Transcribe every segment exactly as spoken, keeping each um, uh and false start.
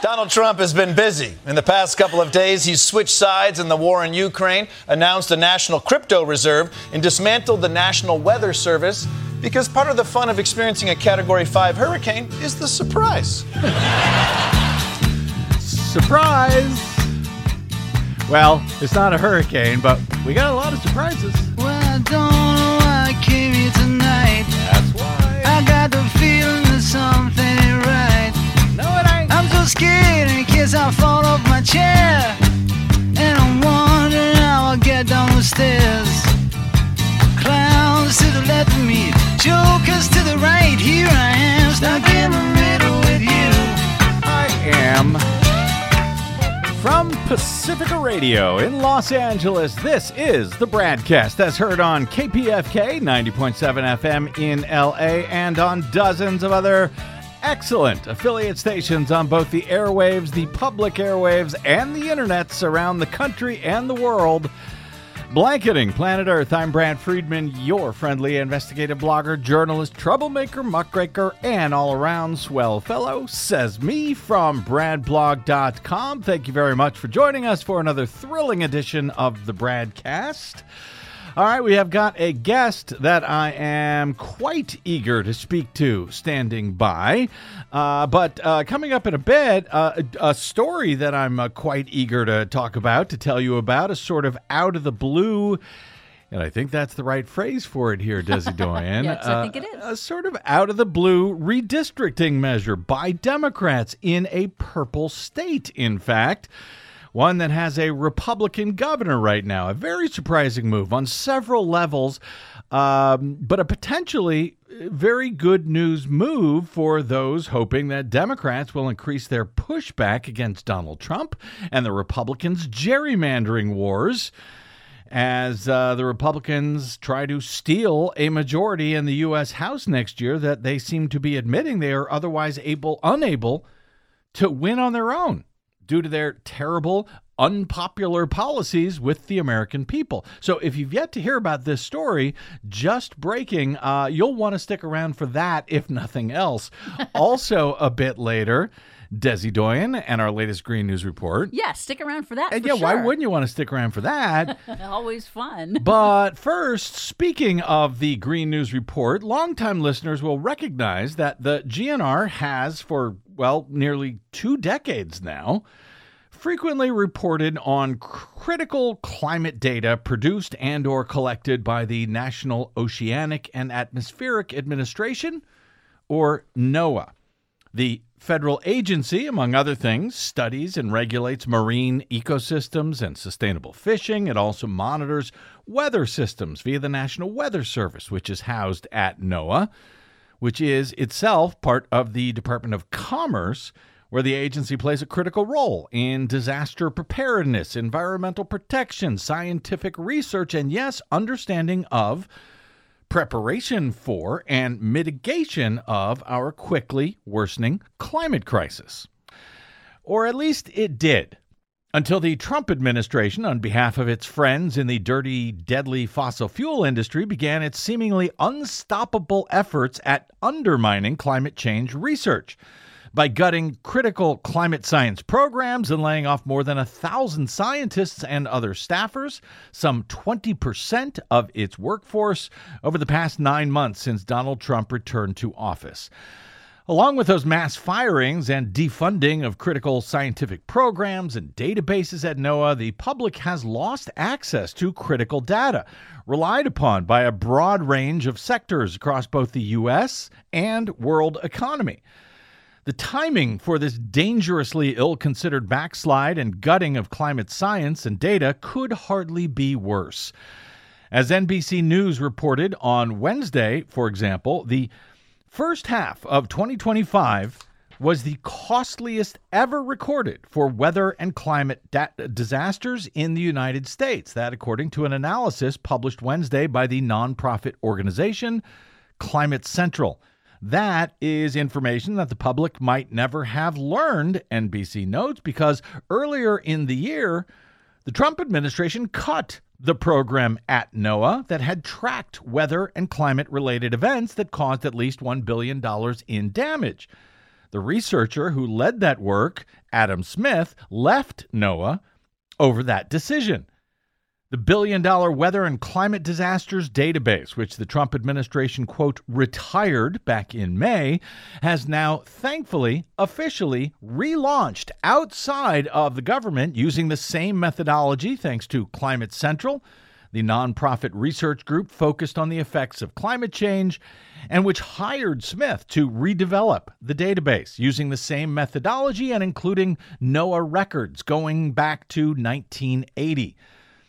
Donald Trump has been busy. In the past couple of days, he's switched sides in the war in Ukraine, announced a national crypto reserve, and dismantled the National Weather Service because part of the fun of experiencing a Category five hurricane is the surprise. Surprise! Well, it's not a hurricane, but we got a lot of surprises. Well, I don't know why I came here tonight. That's why. I got the feeling that something ain't right. No, it ain't. I'm so scared in case I fall off my chair. And I'm wondering how I'll get down the stairs. Clowns to the left of me, jokers to the right. Here I am, stuck in the middle with you. I am from Pacifica Radio in Los Angeles. This is the Bradcast, as heard on K P F K ninety point seven F M in L A and on dozens of other excellent affiliate stations on both the airwaves, the public airwaves, and the internets around the country and the world. Blanketing planet Earth, I'm Brad Friedman, your friendly investigative blogger, journalist, troublemaker, muckraker, and all-around swell fellow, says me from brad blog dot com. Thank you very much for joining us for another thrilling edition of the Bradcast. All right, we have got a guest that I am quite eager to speak to standing by. Uh, but uh, coming up in a bit, uh, a, a story that I'm uh, quite eager to talk about, to tell you about, a sort of out of the blue, and I think that's the right phrase for it here, Desi Doyen. Yes, I think it is. Uh, a sort of out of the blue redistricting measure by Democrats in a purple state, in fact. One that has a Republican governor right now. A very surprising move on several levels, um, but a potentially very good news move for those hoping that Democrats will increase their pushback against Donald Trump and the Republicans' gerrymandering wars as uh, the Republicans try to steal a majority in the U S House next year that they seem to be admitting they are otherwise able, unable to win on their own, due to their terrible, unpopular policies with the American people. So if you've yet to hear about this story, just breaking, uh, you'll want to stick around for that, if nothing else. Also, a bit later, Desi Doyen and our latest Green News Report. Yeah, stick around for that. And for yeah, sure. why wouldn't you want to stick around for that? Always fun. But first, speaking of the Green News Report, longtime listeners will recognize that the G N R has, for, well, nearly two decades now, frequently reported on critical climate data produced and or collected by the National Oceanic and Atmospheric Administration, or NOAA. The federal agency, among other things, studies and regulates marine ecosystems and sustainable fishing. It also monitors weather systems via the National Weather Service, which is housed at NOAA, which is itself part of the Department of Commerce, where the agency plays a critical role in disaster preparedness, environmental protection, scientific research, and yes, understanding of preparation for and mitigation of our quickly worsening climate crisis. Or at least it did, until the Trump administration, on behalf of its friends in the dirty, deadly fossil fuel industry, began its seemingly unstoppable efforts at undermining climate change research by gutting critical climate science programs and laying off more than a thousand scientists and other staffers, some twenty percent of its workforce, over the past nine months since Donald Trump returned to office. Along with those mass firings and defunding of critical scientific programs and databases at NOAA, the public has lost access to critical data relied upon by a broad range of sectors across both the U S and world economy. The timing for this dangerously ill-considered backslide and gutting of climate science and data could hardly be worse. As N B C News reported on Wednesday, for example, the first half of twenty twenty-five was the costliest ever recorded for weather and climate da- disasters in the United States. That, according to an analysis published Wednesday by the nonprofit organization Climate Central. That is information that the public might never have learned, N B C notes, because earlier in the year, the Trump administration cut the program at NOAA that had tracked weather and climate-related events that caused at least one billion dollars in damage. The researcher who led that work, Adam Smith, left NOAA over that decision. The billion-dollar weather and climate disasters database, which the Trump administration, quote, retired back in May, has now thankfully officially relaunched outside of the government using the same methodology thanks to Climate Central, the nonprofit research group focused on the effects of climate change, and which hired Smith to redevelop the database using the same methodology and including NOAA records going back to nineteen eighty.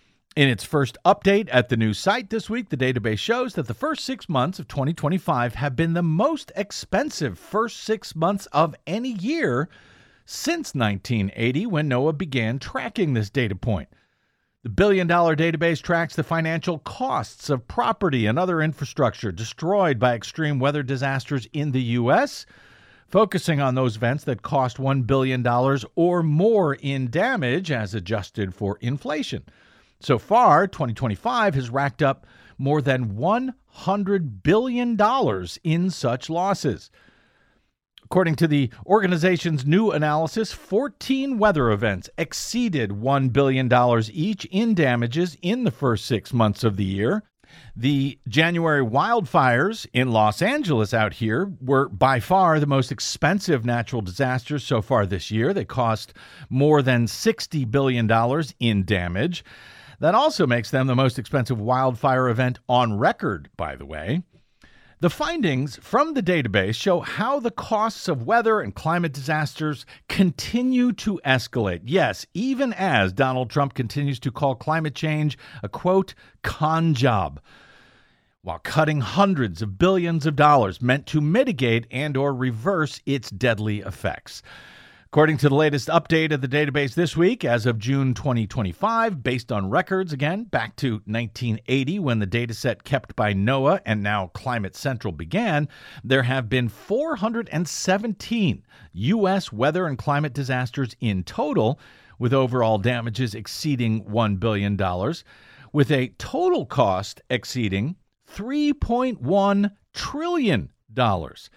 In its first update at the new site this week, the database shows that the first six months of twenty twenty-five have been the most expensive first six months of any year since nineteen eighty, when NOAA began tracking this data point. The billion-dollar database tracks the financial costs of property and other infrastructure destroyed by extreme weather disasters in the U S, focusing on those events that cost one billion dollars or more in damage as adjusted for inflation. So far, twenty twenty-five has racked up more than one hundred billion dollars in such losses. According to the organization's new analysis, fourteen weather events exceeded one billion dollars each in damages in the first six months of the year. The January wildfires in Los Angeles out here were by far the most expensive natural disasters so far this year. They cost more than sixty billion dollars in damage. That also makes them the most expensive wildfire event on record, by the way. The findings from the database show how the costs of weather and climate disasters continue to escalate. Yes, even as Donald Trump continues to call climate change a, quote, con job, while cutting hundreds of billions of dollars meant to mitigate and or reverse its deadly effects. According to the latest update of the database this week, as of June twenty twenty-five, based on records, again, back to nineteen eighty, when the data set kept by NOAA and now Climate Central began, there have been four hundred seventeen U S weather and climate disasters in total, with overall damages exceeding one billion dollars, with a total cost exceeding three point one trillion dollars.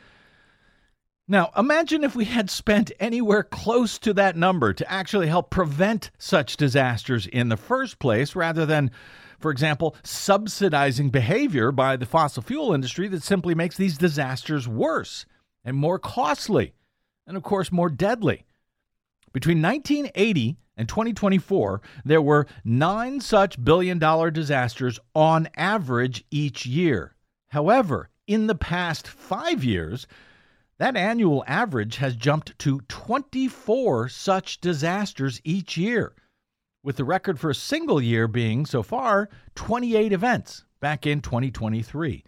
Now, imagine if we had spent anywhere close to that number to actually help prevent such disasters in the first place, rather than, for example, subsidizing behavior by the fossil fuel industry that simply makes these disasters worse and more costly and, of course, more deadly. Between nineteen eighty and twenty twenty-four, there were nine such billion-dollar disasters on average each year. However, in the past five years, that annual average has jumped to twenty-four such disasters each year, with the record for a single year being, so far, twenty-eight events back in twenty twenty-three.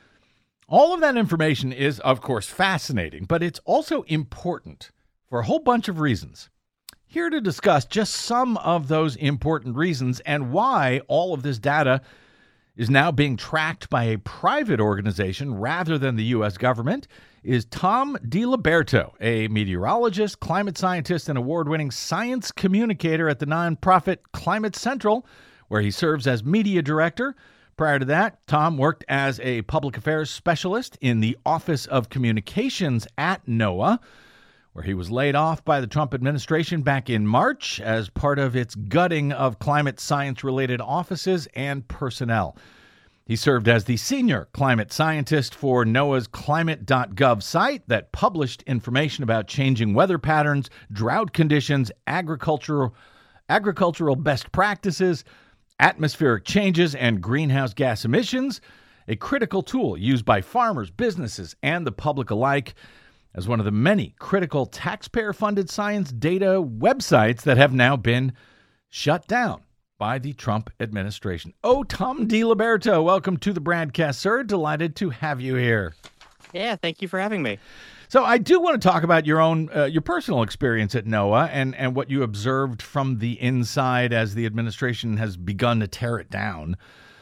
All of that information is, of course, fascinating, but it's also important for a whole bunch of reasons. Here to discuss just some of those important reasons and why all of this data is now being tracked by a private organization rather than the U S government is Tom DiLiberto, a meteorologist, climate scientist, and award-winning science communicator at the nonprofit Climate Central, where he serves as media director. Prior to that, Tom worked as a public affairs specialist in the Office of Communications at NOAA, where he was laid off by the Trump administration back in March as part of its gutting of climate science-related offices and personnel. He served as the senior climate scientist for NOAA's climate dot gov site that published information about changing weather patterns, drought conditions, agricultural, agricultural best practices, atmospheric changes, and greenhouse gas emissions, a critical tool used by farmers, businesses, and the public alike as one of the many critical taxpayer-funded science data websites that have now been shut down by the Trump administration. Oh, Tom DiLiberto, welcome to the broadcast, sir. Delighted to have you here. Yeah, thank you for having me. So I do want to talk about your own, uh, your personal experience at NOAA and, and what you observed from the inside as the administration has begun to tear it down.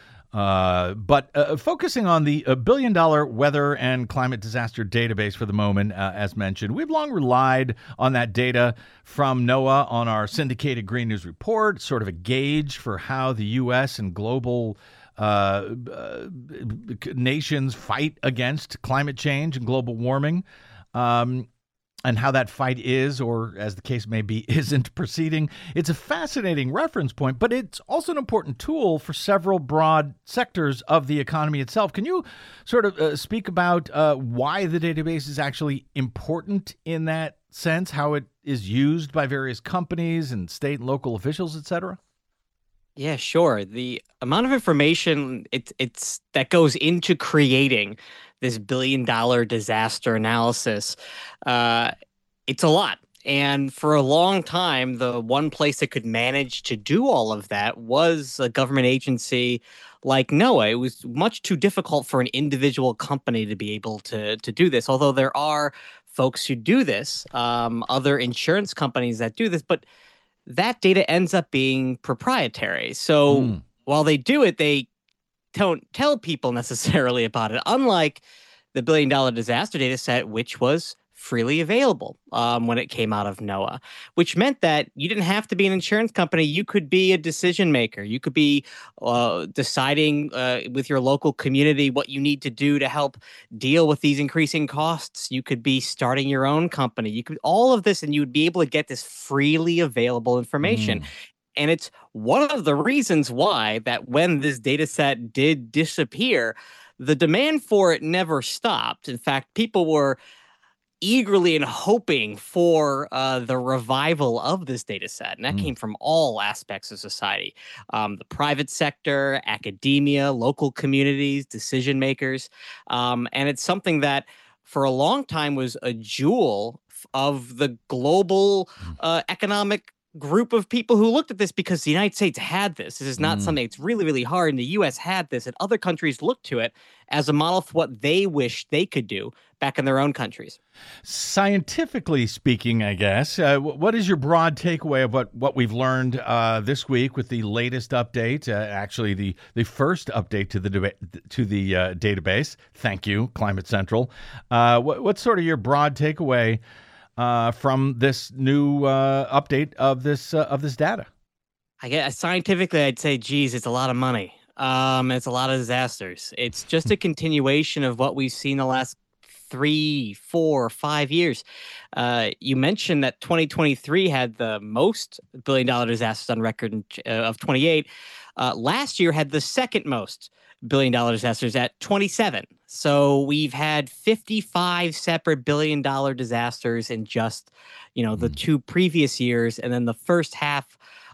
Uh, but uh, focusing on the uh, billion-dollar weather and climate disaster database for the moment, uh, as mentioned, we've long relied on that data from NOAA on our syndicated Green News Report, sort of a gauge for how the U S and global uh, uh, nations fight against climate change and global warming. Um, and how that fight is, or as the case may be, isn't proceeding. It's a fascinating reference point, but it's also an important tool for several broad sectors of the economy itself. Can you sort of uh, speak about uh, why the database is actually important in that sense, how it is used by various companies and state and local officials, et cetera? Yeah, sure. The amount of information it, it's that goes into creating this billion dollar disaster analysis, uh, it's a lot. And for a long time, the one place that could manage to do all of that was a government agency like NOAA. It was much too difficult for an individual company to be able to, to do this, although there are folks who do this, um, other insurance companies that do this, but that data ends up being proprietary. So Mm. while they do it, they don't tell people necessarily about it, unlike the billion dollar disaster data set, which was freely available um, when it came out of NOAA, which meant that you didn't have to be an insurance company. You could be a decision maker. You could be uh, deciding uh, with your local community what you need to do to help deal with these increasing costs. You could be starting your own company. You could all of this, and you would be able to get this freely available information. Mm. And it's one of the reasons why that when this data set did disappear, the demand for it never stopped. In fact, people were eagerly and hoping for uh, the revival of this data set. And that Mm. came from all aspects of society, um, the private sector, academia, local communities, decision makers. Um, and it's something that for a long time was a jewel f- of the global uh, economic group of people who looked at this, because the United States had this. This is not Mm. something that's really, really hard. And the U S had this, and other countries looked to it as a model for what they wished they could do back in their own countries. Scientifically speaking, I guess, uh, wh- what is your broad takeaway of what, what we've learned uh, this week with the latest update? Uh, actually, the, the first update to the deba- to the uh, database. Thank you, Climate Central. Uh, what, what's sort of your broad takeaway uh, from this new uh, update of this uh, of this data? I guess scientifically, I'd say, geez, it's a lot of money. Um, it's a lot of disasters. It's just a continuation of what we've seen the last three, four, five years. Uh, you mentioned that twenty twenty-three had the most billion dollar disasters on record in, uh, of twenty-eight. Uh, last year had the second most billion dollar disasters at twenty-seven. So we've had fifty-five separate billion dollar disasters in just, you know, the two previous years. And then the first half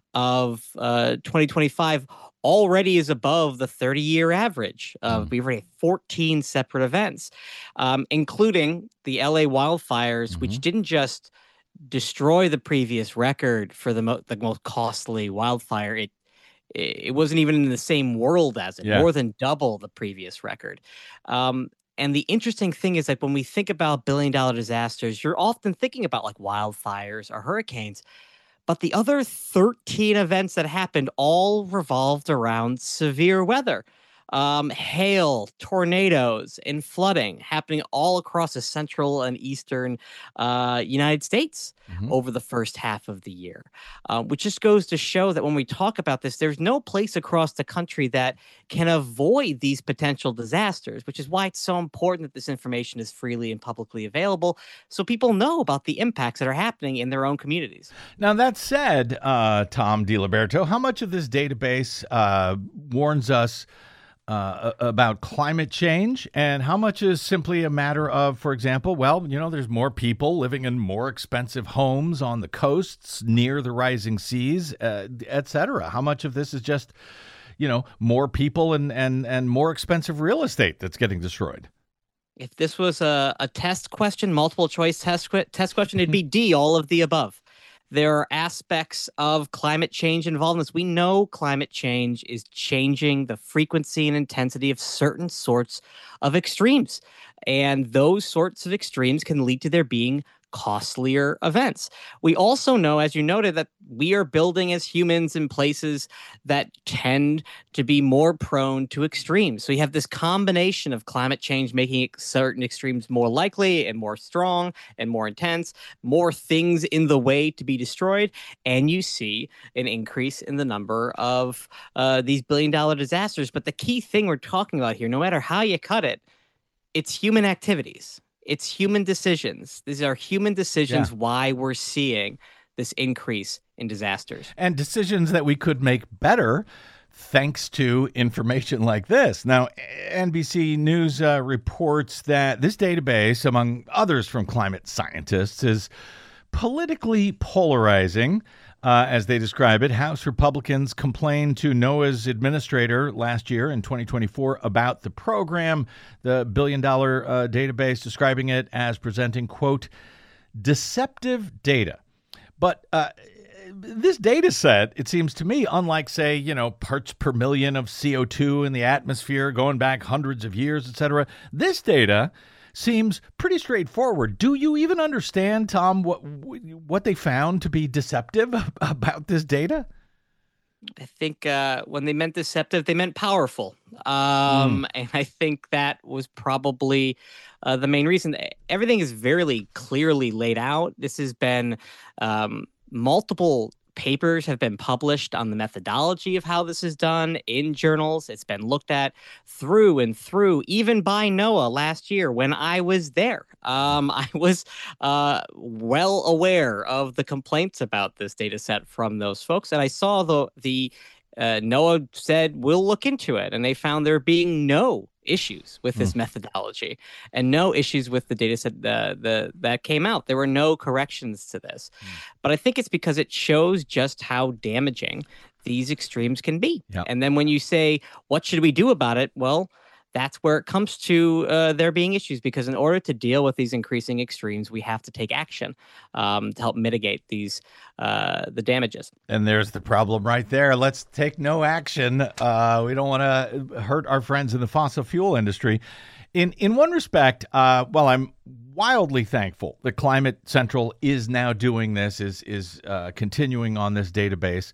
of uh, twenty twenty-five already is above the thirty year average. Uh, we've already had fourteen separate events, um, including the L A wildfires, Mhm. which didn't just destroy the previous record for the, mo- the most costly wildfire. It it wasn't even in the same world as it, Yeah. more than double the previous record. Um, and the interesting thing is, like, when we think about billion dollar disasters, you're often thinking about like wildfires or hurricanes. But the other thirteen events that happened all revolved around severe weather. Um, hail, tornadoes, and flooding happening all across the central and eastern uh, United States Mhm. over the first half of the year, uh, which just goes to show that when we talk about this, there's no place across the country that can avoid these potential disasters, which is why it's so important that this information is freely and publicly available so people know about the impacts that are happening in their own communities. Now, that said, uh, Tom DiLiberto, how much of this database uh, warns us uh, about climate change, and how much is simply a matter of, for example, well, you know, there's more people living in more expensive homes on the coasts near the rising seas, uh, et cetera? How much of this is just, you know, more people and, and, and more expensive real estate that's getting destroyed? If this was a, a test question, multiple choice test, que- test question, it'd be D, all of the above. There are aspects of climate change involved in this. We know climate change is changing the frequency and intensity of certain sorts of extremes. And those sorts of extremes can lead to there being costlier events. We also know, as you noted, that we are building as humans in places that tend to be more prone to extremes. So you have this combination of climate change making certain extremes more likely and more strong and more intense, more things in the way to be destroyed, and you see an increase in the number of uh, these billion dollar disasters. But the key thing we're talking about here, no matter how you cut it, it's human activities. it's human decisions. These are human decisions Yeah. why we're seeing this increase in disasters. And decisions that we could make better thanks to information like this. Now, N B C News uh, reports that this database, among others from climate scientists, is politically polarizing. Uh, as they describe it, House Republicans complained to NOAA's administrator last year in twenty twenty-four about the program, the billion-dollar uh, database, describing it as presenting, quote, deceptive data. But uh, this data set, it seems to me, unlike, say, you know, parts per million of C O two in the atmosphere going back hundreds of years, et cetera, this data seems pretty straightforward. Do you even understand, Tom, what what they found to be deceptive about this data? I think uh, when they meant deceptive, they meant powerful. Um, Mm. And I think that was probably uh, the main reason. Everything is very clearly laid out. This has been um, multiple papers have been published on the methodology of how this is done in journals. It's been looked at through and through, even by NOAA last year when I was there. Um, I was uh, well aware of the complaints about this data set from those folks. And I saw the, the uh, NOAA said, we'll look into it. And they found there being no issues with this methodology and no issues with the data set the, the, that came out. There were no corrections to this. But I think it's because it shows just how damaging these extremes can be. Yep. And then when you say, what should we do about it? Well, that's where it comes to uh, there being issues, because in order to deal with these increasing extremes, we have to take action um, to help mitigate these uh, the damages. And there's the problem right there. Let's take no action. Uh, we don't want to hurt our friends in the fossil fuel industry. In in one respect, uh, well, I'm wildly thankful that Climate Central is now doing this, is is uh, continuing on this database.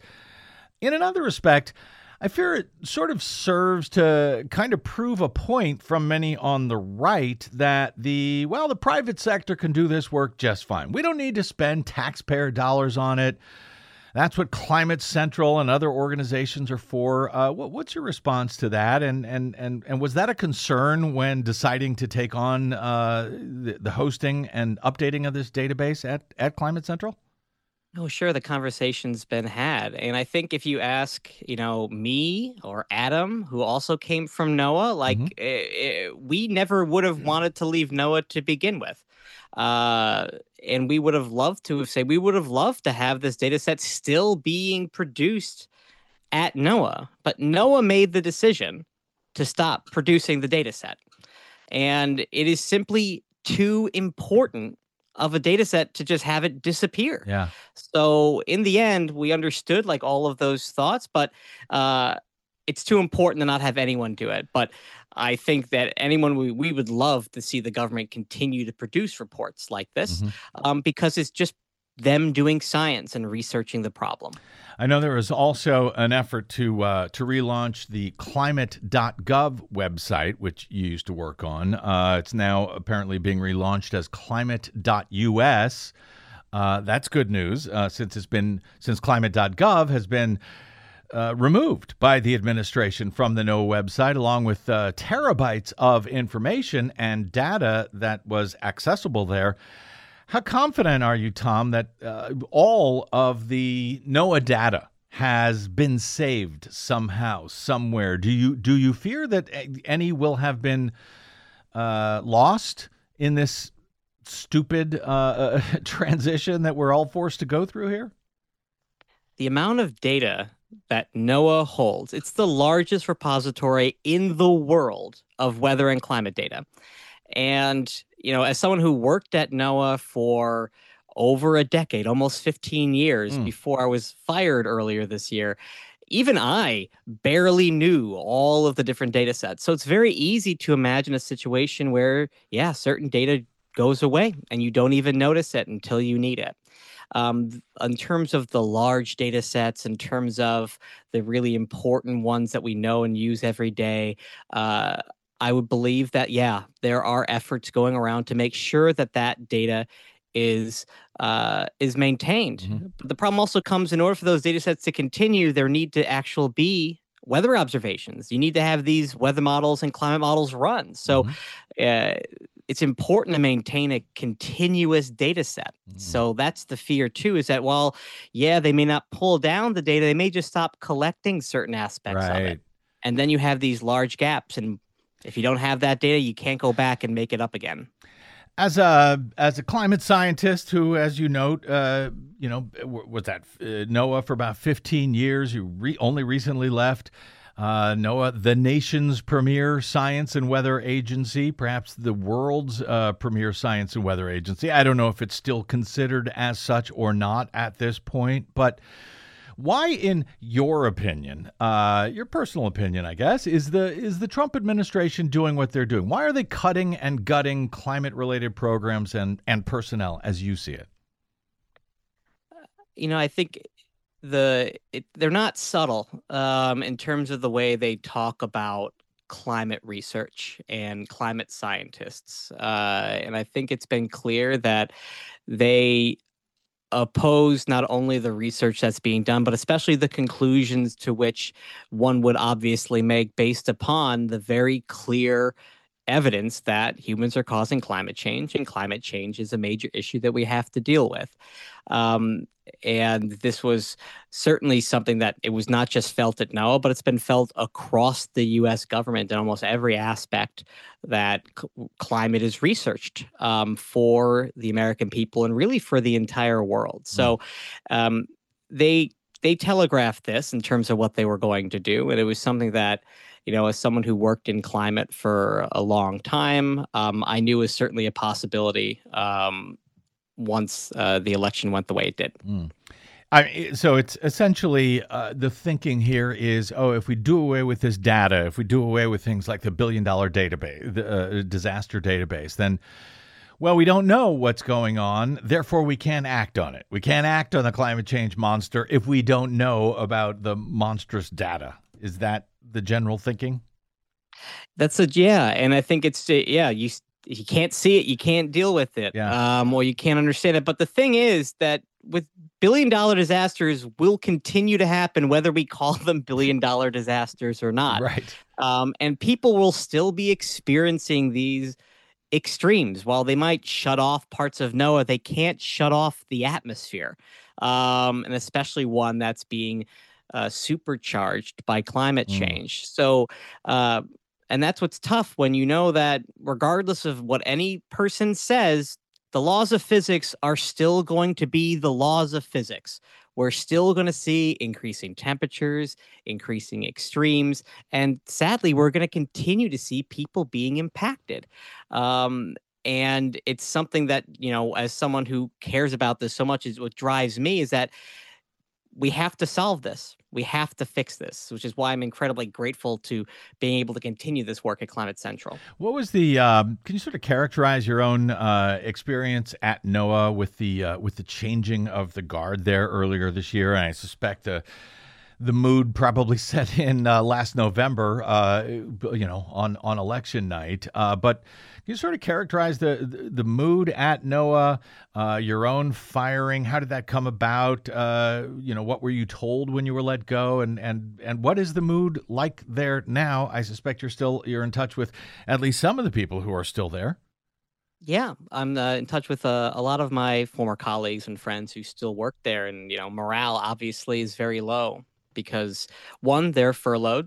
In another respect, I fear it sort of serves to kind of prove a point from many on the right that the, well, the private sector can do this work just fine. We don't need to spend taxpayer dollars on it. That's what Climate Central and other organizations are for. Uh, what, what's your response to that? And and and and was that a concern when deciding to take on uh, the, the hosting and updating of this database at, at Climate Central? Oh, sure. The conversation's been had. And I think if you ask, you know, me or Adam, who also came from NOAA, like Mhm. eh, eh, we never would have wanted to leave NOAA to begin with. Uh, and we would have loved to have said, we would have loved to have this data set still being produced at NOAA. But NOAA made the decision to stop producing the data set. And it is simply too important of a data set to just have it disappear. Yeah. So in the end, we understood like all of those thoughts, but uh, it's too important to not have anyone do it. But I think that anyone, we, we would love to see the government continue to produce reports like this Mhm. um, because it's just them doing science and researching the problem. I know there was also an effort to uh, to relaunch the climate dot gov website, which you used to work on. Uh, it's now apparently being relaunched as climate dot U S. Uh, that's good news uh, since it's been since climate dot gov has been uh, removed by the administration from the NOAA website, along with uh, terabytes of information and data that was accessible there. How confident are you, Tom, that uh, all of the NOAA data has been saved somehow, somewhere? Do you do you fear that any will have been uh, lost in this stupid uh, uh, transition that we're all forced to go through here? The amount of data that NOAA holds, it's the largest repository in the world of weather and climate data. And, you know, as someone who worked at NOAA for over a decade, almost fifteen years Mm. before I was fired earlier this year, even I barely knew all of the different data sets. So it's very easy to imagine a situation where, yeah, certain data goes away and you don't even notice it until you need it. Um, in terms of the large data sets, in terms of the really important ones that we know and use every day, uh, I would believe that, yeah, there are efforts going around to make sure that that data is uh, is maintained. Mhm. But the problem also comes in order for those data sets to continue, there need to actually be weather observations. You need to have these weather models and climate models run. So Mhm. uh, it's important to maintain a continuous data set. Mm. So that's the fear too, is that, well, yeah, they may not pull down the data. They may just stop collecting certain aspects of Right. it. And then you have these large gaps. And if you don't have that data, you can't go back and make it up again. As a as a climate scientist who, as you note, uh, you know, w- was at uh, NOAA for about fifteen years. You re- only recently left uh, NOAA, the nation's premier science and weather agency, perhaps the world's uh, premier science and weather agency. I don't know if it's still considered as such or not at this point, but why, in your opinion, uh, your personal opinion, I guess, is the is the Trump administration doing what they're doing? Why are they cutting and gutting climate-related programs and, and personnel as you see it? You know, I think the it, they're not subtle um, in terms of the way they talk about climate research and climate scientists. Uh, and I think it's been clear that they oppose not only the research that's being done, but especially the conclusions to which one would obviously make based upon the very clear evidence that humans are causing climate change, and climate change is a major issue that we have to deal with. Um, and this was certainly something that it was not just felt at NOAA, but it's been felt across the U S government in almost every aspect that c- climate is researched um, for the American people and really for the entire world. So um, they they telegraphed this in terms of what they were going to do, and it was something that, you know, as someone who worked in climate for a long time, um, I knew was certainly a possibility um, once uh, the election went the way it did. Mm. I, so it's essentially uh, the thinking here is, oh, if we do away with this data, if we do away with things like the billion dollar database, the uh, disaster database, then, well, we don't know what's going on. Therefore, we can't act on it. We can't act on the climate change monster if we don't know about the monstrous data. Is that the general thinking? That's a yeah, and I think it's uh, yeah. You you can't see it, you can't deal with it, Yeah. um, or you can't understand it. But the thing is that with billion dollar disasters will continue to happen whether we call them billion dollar disasters or not. Right. Um, and people will still be experiencing these extremes. While they might shut off parts of NOAA, they can't shut off the atmosphere, um, and especially one that's being uh, supercharged by climate Mm. change. So, uh, and that's what's tough when you know that regardless of what any person says, the laws of physics are still going to be the laws of physics. We're still going to see increasing temperatures, increasing extremes, and sadly, we're going to continue to see people being impacted. Um, and it's something that, you know, as someone who cares about this so much, is what drives me is that we have to solve this. We have to fix this, which is why I'm incredibly grateful to being able to continue this work at Climate Central. What was the? Um, can you sort of characterize your own uh, experience at NOAA with the uh, with the changing of the guard there earlier this year? And I suspect the the mood probably set in uh, last November, uh, you know, on on election night. Uh, but can you sort of characterize the the, the mood at NOAA? Uh, your own firing, how did that come about? Uh, you know, what were you told when you were let go, and and and what is the mood like there now? I suspect you're still you're in touch with at least some of the people who are still there. Yeah, I'm uh, in touch with uh, a lot of my former colleagues and friends who still work there, and you know, morale obviously is very low because one, they're furloughed,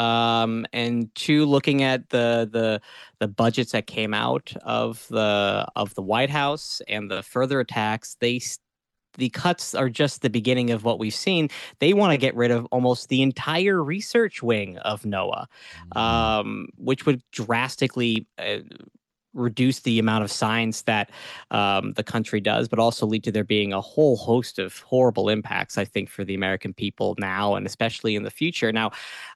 um, and two, looking at the the the budgets that came out of the of the White House and the further attacks, they s- the cuts are just the beginning of what we've seen. They want to get rid of almost the entire research wing of NOAA, um, which would drastically uh, reduce the amount of science that um, the country does, but also lead to there being a whole host of horrible impacts, I think, for the American people now and especially in the future. Now,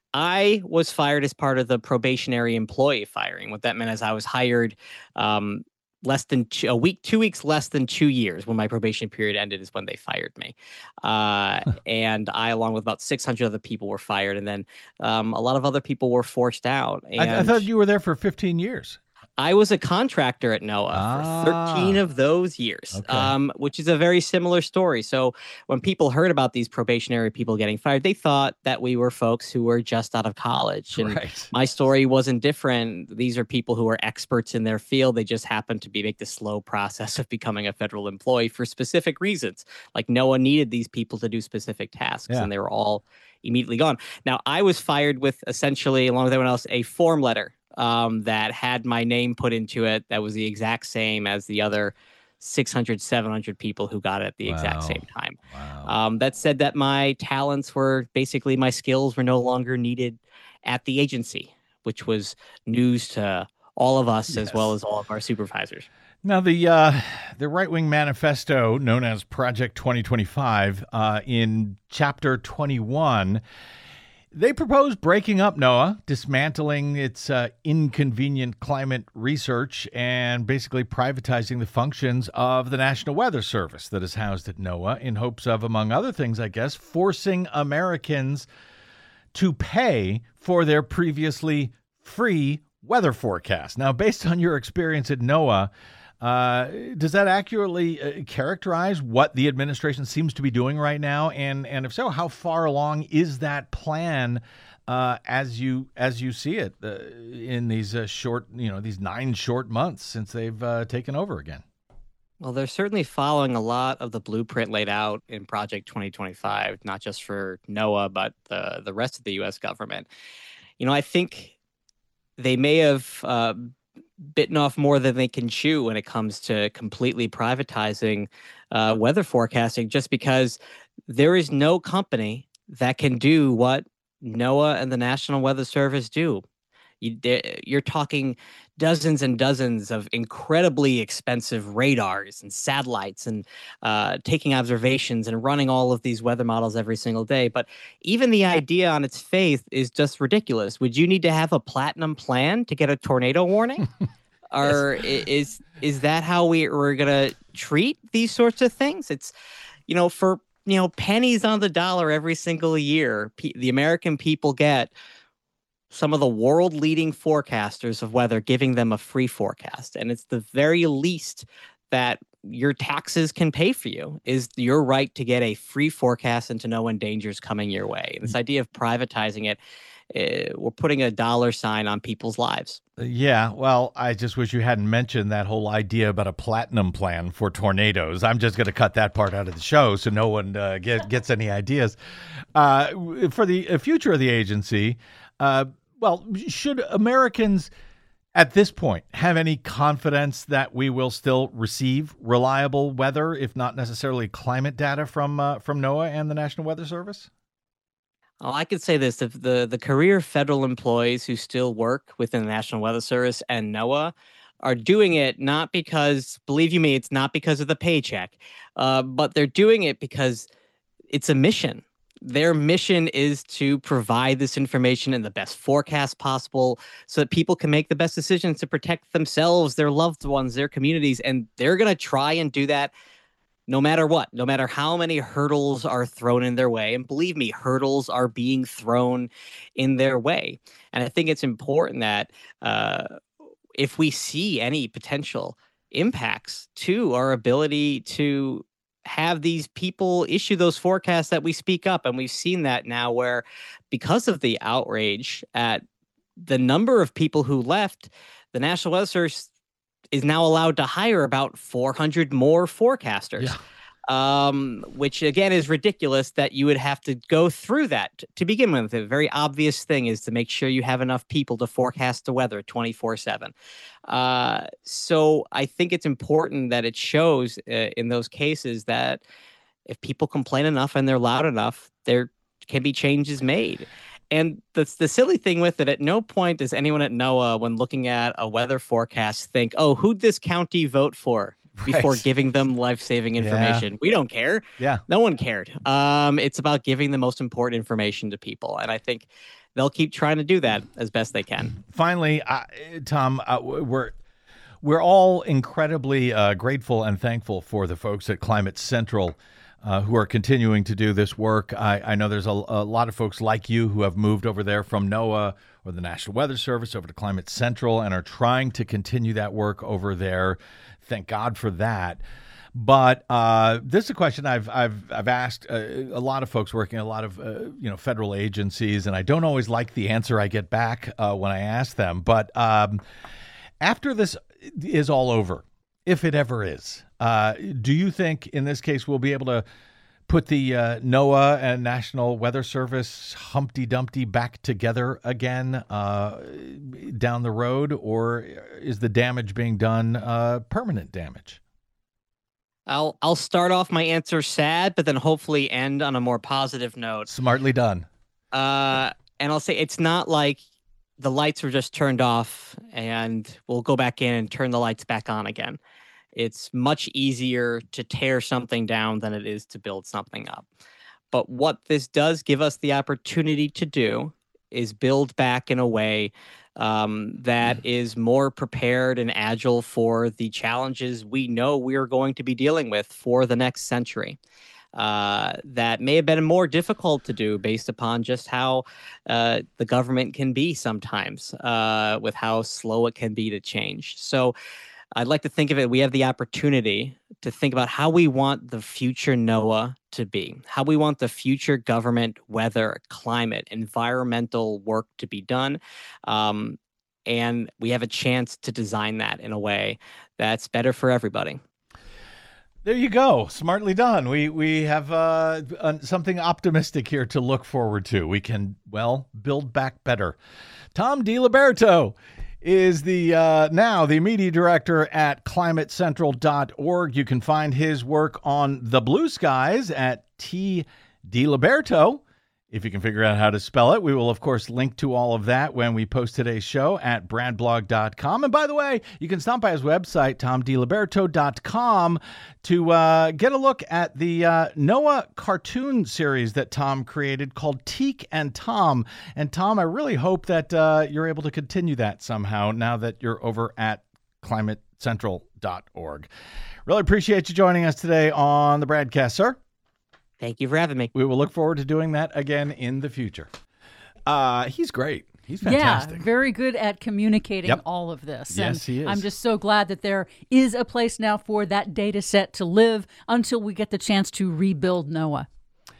I was fired as part of the probationary employee firing. What that meant is I was hired um, less than two, a week, two weeks less than two years when my probation period ended is when they fired me. Uh, and I, along with about six hundred other people, were fired. And then um, a lot of other people were forced out. And I, th- I thought you were there for fifteen years. I was a contractor at NOAA Ah. for thirteen of those years, Okay. um, which is a very similar story. So when people heard about these probationary people getting fired, they thought that we were folks who were just out of college. And Right. my story wasn't different. These are people who are experts in their field. They just happen to be make the slow process of becoming a federal employee for specific reasons. Like NOAA needed these people to do specific tasks, Yeah. and they were all immediately gone. Now, I was fired with essentially, along with everyone else, a form letter um, that had my name put into it that was the exact same as the other six hundred, seven hundred people who got it at the exact Wow. same time. Wow. Um, that said that my talents were basically my skills were no longer needed at the agency, which was news to all of us as well Yes. as all of our supervisors. Now, the uh, the right-wing manifesto known as Project twenty twenty-five, uh, in Chapter twenty-one, they propose breaking up NOAA, dismantling its uh, inconvenient climate research, and basically privatizing the functions of the National Weather Service that is housed at NOAA in hopes of, among other things, I guess, forcing Americans to pay for their previously free weather forecast. Now, based on your experience at NOAA, uh, does that accurately uh, characterize what the administration seems to be doing right now? And and if so, how far along is that plan uh, as you as you see it uh, in these uh, short, you know, these nine short months since they've uh, taken over again? Well, they're certainly following a lot of the blueprint laid out in Project twenty twenty-five, not just for NOAA, but the, the rest of the U S government. You know, I think they may have uh, bitten off more than they can chew when it comes to completely privatizing uh, weather forecasting, just because there is no company that can do what NOAA and the National Weather Service do. You, you're talking dozens and dozens of incredibly expensive radars and satellites and uh, taking observations and running all of these weather models every single day. But even the idea on its face is just ridiculous. Would you need to have a platinum plan to get a tornado warning? Or i- is is that how we, we're going to treat these sorts of things? It's, you know, for, you know, pennies on the dollar every single year, pe- the American people get some of the world leading forecasters of weather giving them a free forecast. And it's the very least that your taxes can pay for you is your right to get a free forecast and to know when danger's coming your way. And this idea of privatizing it, uh, we're putting a dollar sign on people's lives. Yeah, well, I just wish you hadn't mentioned that whole idea about a platinum plan for tornadoes. I'm just going to cut that part out of the show so no one uh, get, gets any ideas. Uh, for the uh, future of the agency, uh, well, should Americans at this point have any confidence that we will still receive reliable weather, if not necessarily climate data from uh, from NOAA and the National Weather Service? Oh, I could say this: the, the the career federal employees who still work within the National Weather Service and NOAA are doing it not because, believe you me, it's not because of the paycheck, uh, but they're doing it because it's a mission. Their mission is to provide this information in the best forecast possible so that people can make the best decisions to protect themselves, their loved ones, their communities. And they're going to try and do that no matter what, no matter how many hurdles are thrown in their way. And believe me, hurdles are being thrown in their way. And I think it's important that uh, if we see any potential impacts to our ability to have these people issue those forecasts, that we speak up. And we've seen that now where, because of the outrage at the number of people who left, the National Weather Service is now allowed to hire about four hundred more forecasters. Yeah. Um, which again is ridiculous that you would have to go through that to begin with. The very obvious thing is to make sure you have enough people to forecast the weather twenty-four seven. Uh, so I think it's important that it shows uh, in those cases that if people complain enough and they're loud enough, there can be changes made. And the, the silly thing with it, at no point does anyone at NOAA, when looking at a weather forecast, think, oh, who'd this county vote for before Right. giving them life-saving information? We don't care. Yeah. No one cared. Um, it's about giving the most important information to people. And I think they'll keep trying to do that as best they can. Finally, uh, Tom, uh, we're we're all incredibly uh, grateful and thankful for the folks at Climate Central uh, who are continuing to do this work. I, I know there's a, a lot of folks like you who have moved over there from NOAA or the National Weather Service over to Climate Central and are trying to continue that work over there. Thank God for that. But uh, this is a question I've I've I've asked uh, a lot of folks working in a lot of uh, you know federal agencies, and I don't always like the answer I get back uh, when I ask them. But um, after this is all over, if it ever is, uh, do you think in this case we'll be able to put the uh, NOAA and National Weather Service Humpty Dumpty back together again uh, down the road, or is the damage being done uh, permanent damage? I'll I'll start off my answer sad, but then hopefully end on a more positive note. Smartly done. Uh, and I'll say it's not like the lights were just turned off and we'll go back in and turn the lights back on again. It's much easier to tear something down than it is to build something up. But what this does give us the opportunity to do is build back in a way um, that is more prepared and agile for the challenges we know we are going to be dealing with for the next century. Uh, that may have been more difficult to do based upon just how uh, the government can be sometimes, uh, with how slow it can be to change. So I'd like to think of it, we have the opportunity to think about how we want the future NOAA to be, how we want the future government, weather, climate, environmental work to be done. Um, and we have a chance to design that in a way that's better for everybody. There you go. Smartly done. We we have uh, uh, something optimistic here to look forward to. We can, well, build back better. Tom DiLiberto is the uh, now the media director at climate central dot org. You can find his work on the blue skies at T DiLiberto. If you can figure out how to spell it, we will, of course, link to all of that when we post today's show at brad blog dot com. And by the way, you can stop by his website, tom diliberto dot com, to uh, get a look at the uh, NOAA cartoon series that Tom created called Teak and Tom. And Tom, I really hope that uh, you're able to continue that somehow now that you're over at climate central dot org. Really appreciate you joining us today on the Bradcast, sir. Thank you for having me. We will look forward to doing that again in the future. Uh, he's great. He's fantastic. Yeah, very good at communicating Yep. all of this. Yes, and he is. I'm just so glad that there is a place now for that data set to live until we get the chance to rebuild NOAA.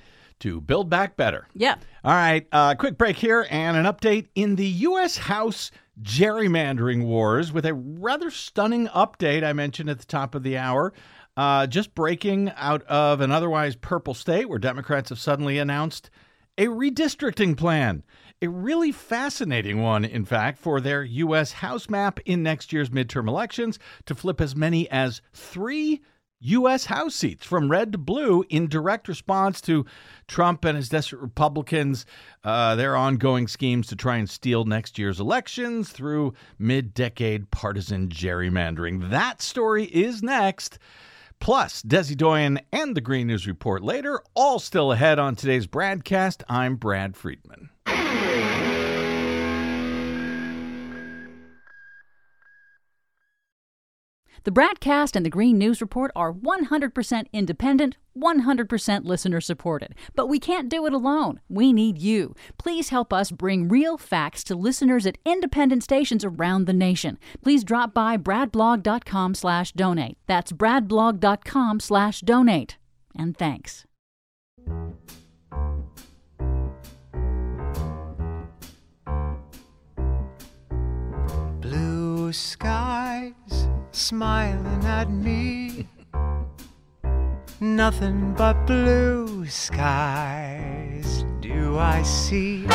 To build back better. Yeah. All right, uh, quick break here and an update in the U S House gerrymandering wars with a rather stunning update I mentioned at the top of the hour. Uh, just breaking out of an otherwise purple state where Democrats have suddenly announced a redistricting plan. A really fascinating one, in fact, for their U S House map in next year's midterm elections to flip as many as three U S House seats from red to blue in direct response to Trump and his desperate Republicans, uh, their ongoing schemes to try and steal next year's elections through mid-decade partisan gerrymandering. That story is next. Plus, Desi Doyen and the Green News Report later, all still ahead on today's Bradcast. I'm Brad Friedman. The Bradcast and the Green News Report are one hundred percent independent, one hundred percent listener supported. But we can't do it alone. We need you. Please help us bring real facts to listeners at independent stations around the nation. Please drop by brad blog dot com slash donate. That's brad blog dot com slash donate. And thanks. Blue skies smiling at me. Nothing but blue skies do I see.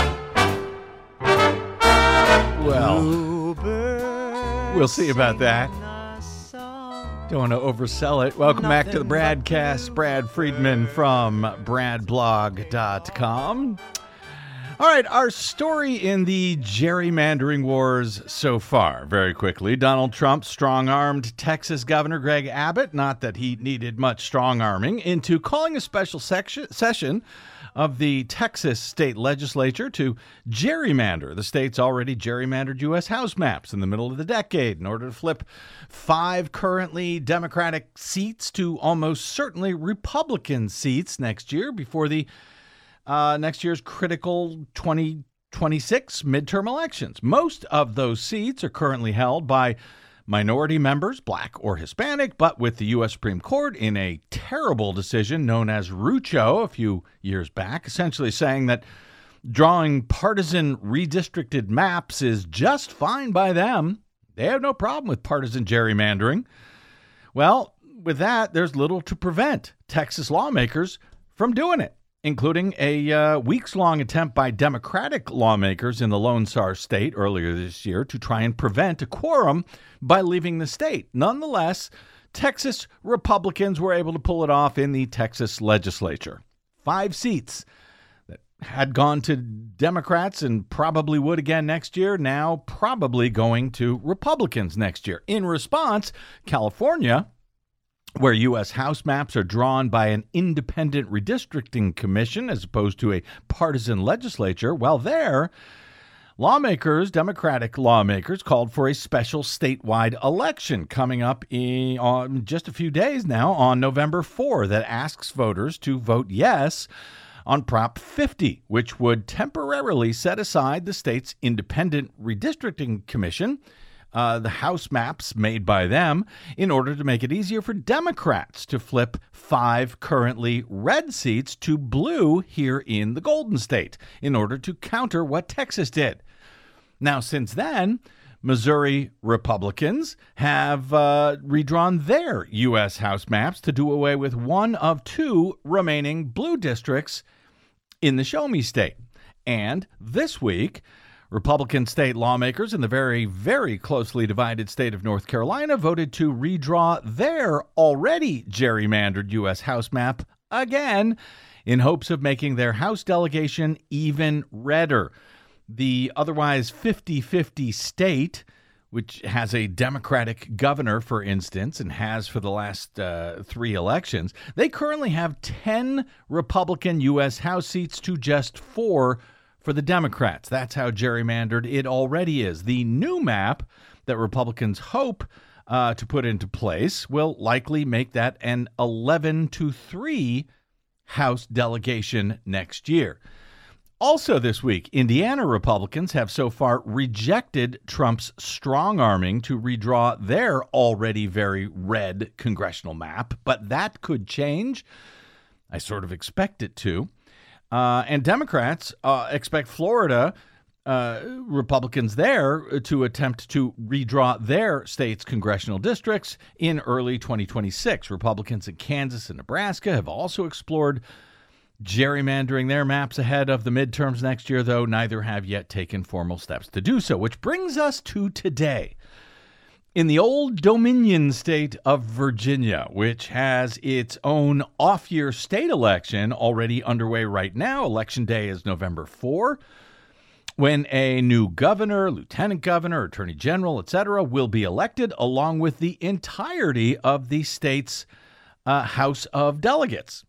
Well, Bluebirds we'll see about that. singing a song. Don't want to oversell it. Welcome back to the Bradcast. Brad Friedman from brad blog dot com. All right, our story in the gerrymandering wars so far, very quickly. Donald Trump strong-armed Texas Governor Greg Abbott, not that he needed much strong-arming, into calling a special section, session of the Texas state legislature to gerrymander the state's already gerrymandered U S House maps in the middle of the decade in order to flip five currently Democratic seats to almost certainly Republican seats next year before the Uh, next year's critical twenty twenty-six midterm elections. Most of those seats are currently held by minority members, black or Hispanic, but with the U S Supreme Court in a terrible decision known as Rucho a few years back, essentially saying that drawing partisan redistricted maps is just fine by them. They have no problem with partisan gerrymandering. Well, with that, there's little to prevent Texas lawmakers from doing it, including a uh, weeks-long attempt by Democratic lawmakers in the Lone Star State earlier this year to try and prevent a quorum by leaving the state. Nonetheless, Texas Republicans were able to pull it off in the Texas legislature. Five seats that had gone to Democrats and probably would again next year, now probably going to Republicans next year. In response, California, where U S House maps are drawn by an independent redistricting commission as opposed to a partisan legislature, well, there, lawmakers, Democratic lawmakers, called for a special statewide election coming up in on just a few days now on November fourth that asks voters to vote yes on Prop fifty, which would temporarily set aside the state's independent redistricting commission, Uh, the House maps made by them, in order to make it easier for Democrats to flip five currently red seats to blue here in the Golden State in order to counter what Texas did. Now, since then, Missouri Republicans have uh, redrawn their U S House maps to do away with one of two remaining blue districts in the Show Me State. And this week, Republican state lawmakers in the very, very closely divided state of North Carolina voted to redraw their already gerrymandered U S House map again in hopes of making their House delegation even redder. The otherwise fifty-fifty state, which has a Democratic governor, for instance, and has for the last uh, three elections, they currently have ten Republican U S House seats to just four for the Democrats. That's how gerrymandered it already is. The new map that Republicans hope uh, to put into place will likely make that an eleven to three House delegation next year. Also this week, Indiana Republicans have so far rejected Trump's strong-arming to redraw their already very red congressional map, but that could change. I sort of expect it to. Uh, and Democrats uh, expect Florida uh, Republicans there to attempt to redraw their state's congressional districts in early twenty twenty-six. Republicans in Kansas and Nebraska have also explored gerrymandering their maps ahead of the midterms next year, though neither have yet taken formal steps to do so, which brings us to today. In the Old Dominion state of Virginia, which has its own off-year state election already underway right now, Election Day is November fourth, when a new governor, lieutenant governor, attorney general, et cetera, will be elected along with the entirety of the state's uh, House of Delegates.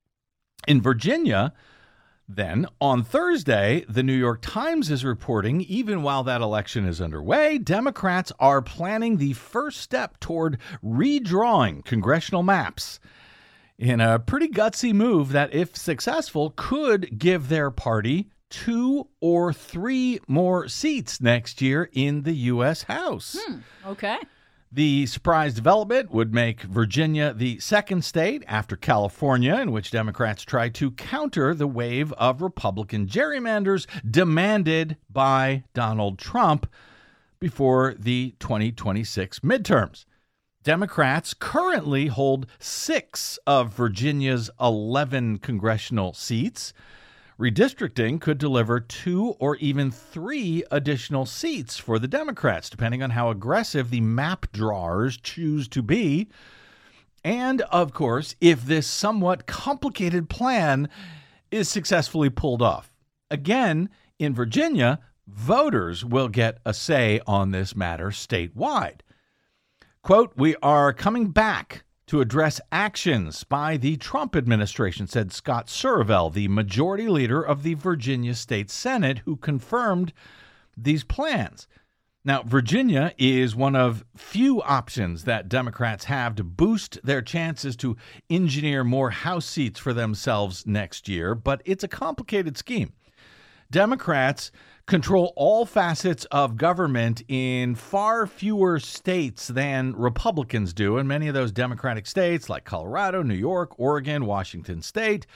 In Virginia, then, on Thursday, the New York Times is reporting, even while that election is underway, Democrats are planning the first step toward redrawing congressional maps in a pretty gutsy move that, if successful, could give their party two or three more seats next year in the U S House. Hmm, okay. The surprise development would make Virginia the second state after California in which Democrats tried to counter the wave of Republican gerrymanders demanded by Donald Trump before the twenty twenty-six midterms. Democrats currently hold six of Virginia's eleven congressional seats. Redistricting could deliver two or even three additional seats for the Democrats, depending on how aggressive the map drawers choose to be. And, of course, if this somewhat complicated plan is successfully pulled off. Again, In Virginia, voters will get a say on this matter statewide. Quote, "We are coming back to address actions by the Trump administration," said Scott Survell, the majority leader of the Virginia State Senate, who confirmed these plans. Now, Virginia is one of few options that Democrats have to boost their chances to engineer more House seats for themselves next year, but it's a complicated scheme. Democrats control all facets of government in far fewer states than Republicans do. And many of those Democratic states like Colorado, New York, Oregon, Washington State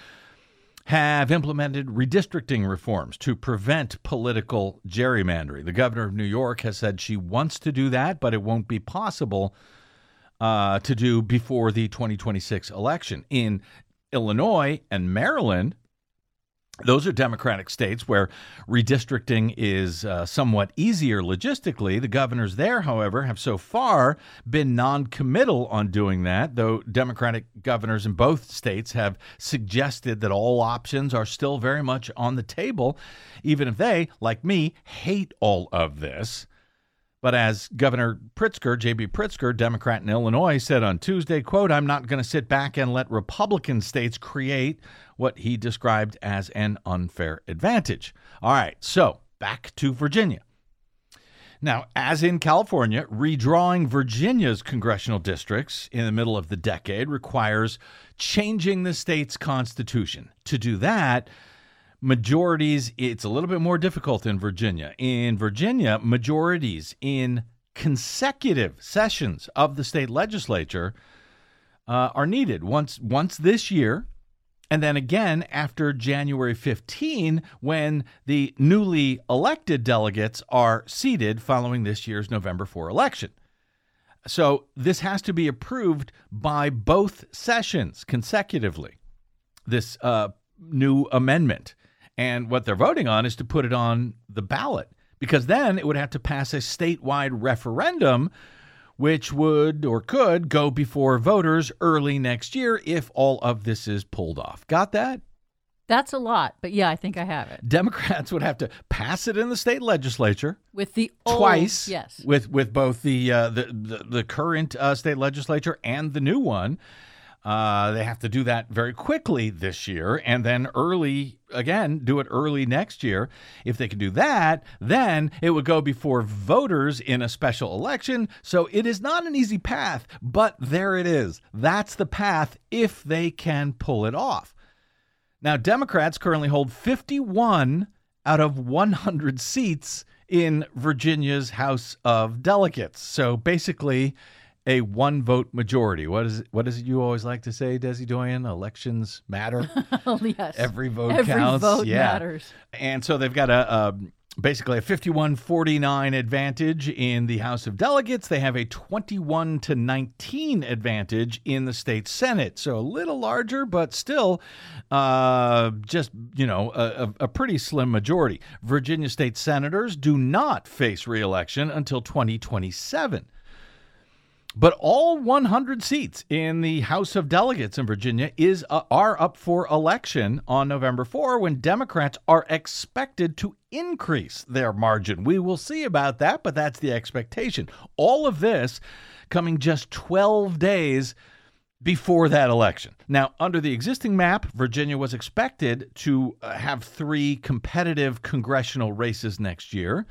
have implemented redistricting reforms to prevent political gerrymandering. The governor of New York has said she wants to do that, but it won't be possible uh, to do before the twenty twenty-six election. In Illinois and Maryland, those are Democratic states where redistricting is uh, somewhat easier logistically. The governors there, however, have so far been non-committal on doing that, though Democratic governors in both states have suggested that all options are still very much on the table, even if they, like me, hate all of this. But as Governor Pritzker, J B Pritzker, Democrat in Illinois, said on Tuesday, quote, "I'm not going to sit back and let Republican states create what he described as an unfair advantage." All right, so back to Virginia. Now, as in California, redrawing Virginia's congressional districts in the middle of the decade requires changing the state's constitution. To do that, majorities, it's a little bit more difficult in Virginia. In Virginia, majorities in consecutive sessions of the state legislature uh, are needed once once this year, and then again after January fifteenth, when the newly elected delegates are seated following this year's November fourth election. So this has to be approved by both sessions consecutively, this uh, new amendment. And what they're voting on is to put it on the ballot, because then it would have to pass a statewide referendum, which would or could go before voters early next year if all of this is pulled off. Got that? That's a lot, but yeah, I think I have it. Democrats would have to pass it in the state legislature with the old, twice, yes, with with both the uh, the, the the current uh, state legislature and the new one. Uh, they have to do that very quickly this year, and then early, again, do it early next year. If they can do that, then it would go before voters in a special election. So it is not an easy path, but there it is. That's the path if they can pull it off. Now, Democrats currently hold fifty-one out of one hundred seats in Virginia's House of Delegates. So basically, a one-vote majority. What is it, what is it you always like to say, Desi Doyen? Elections matter. Oh, yes. Every vote Every counts. Every vote yeah. matters. And so they've got a, a basically a fifty-one forty-nine advantage in the House of Delegates. They have a twenty-one to nineteen advantage in the state Senate. So a little larger, but still uh, just, you know, a, a pretty slim majority. Virginia state senators do not face re-election until twenty twenty-seven. But all one hundred seats in the House of Delegates in Virginia is uh, are up for election on November fourth, when Democrats are expected to increase their margin. We will see about that, but that's the expectation. All of this coming just twelve days before that election. Now, under the existing map, Virginia was expected to uh, have three competitive congressional races next year.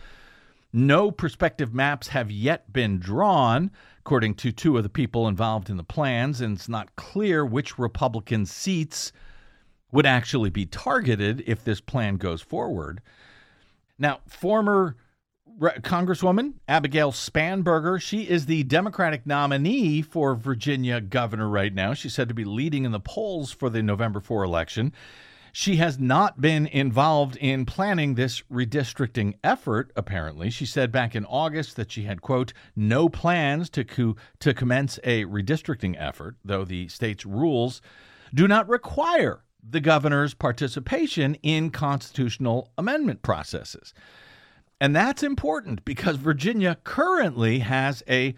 No prospective maps have yet been drawn, according to two of the people involved in the plans, and it's not clear which Republican seats would actually be targeted if this plan goes forward. Now, former Re- Congresswoman Abigail Spanberger, she is the Democratic nominee for Virginia governor right now. She's said to be leading in the polls for the November fourth election. She has not been involved in planning this redistricting effort, apparently. She said back in August that she had, quote, no plans to, co- to commence a redistricting effort, though the state's rules do not require the governor's participation in constitutional amendment processes. And that's important because Virginia currently has a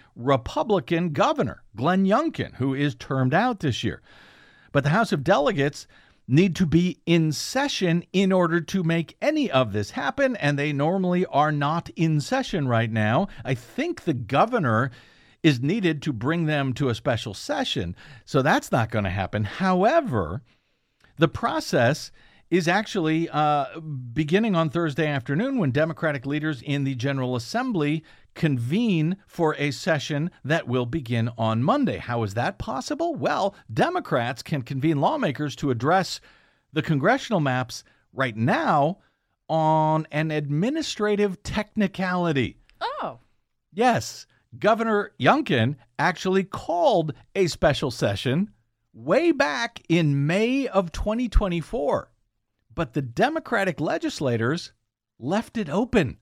Republican governor, Glenn Youngkin, who is termed out this year. But the House of Delegates need to be in session in order to make any of this happen, and they normally are not in session right now. I think the governor is needed to bring them to a special session, so that's not going to happen. However, the process is actually uh, beginning on Thursday afternoon when Democratic leaders in the General Assembly convene for a session that will begin on Monday. How is that possible? Well, Democrats can convene lawmakers to address the congressional maps right now on an administrative technicality. Oh. Yes, Governor Youngkin actually called a special session way back in May of twenty twenty-four. But the Democratic legislators left it open.